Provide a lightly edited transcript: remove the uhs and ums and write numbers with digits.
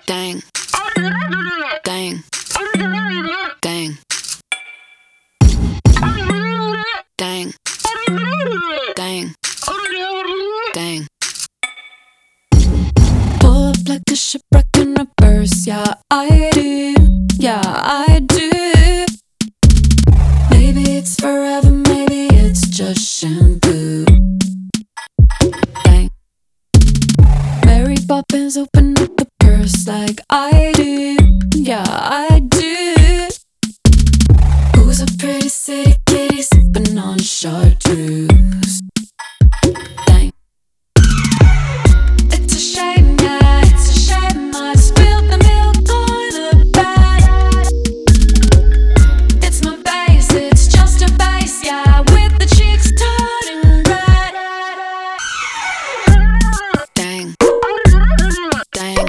Dang, dang, dang, dang, dang, dang. Pull up like a shipwreck in reverse, yeah, I do, yeah, I do. Maybe it's forever, maybe it's just shampoo. Dang. Mary Poppins open up the purse like I do, yeah, I do. Who's a pretty city kitty sipping on chartreuse?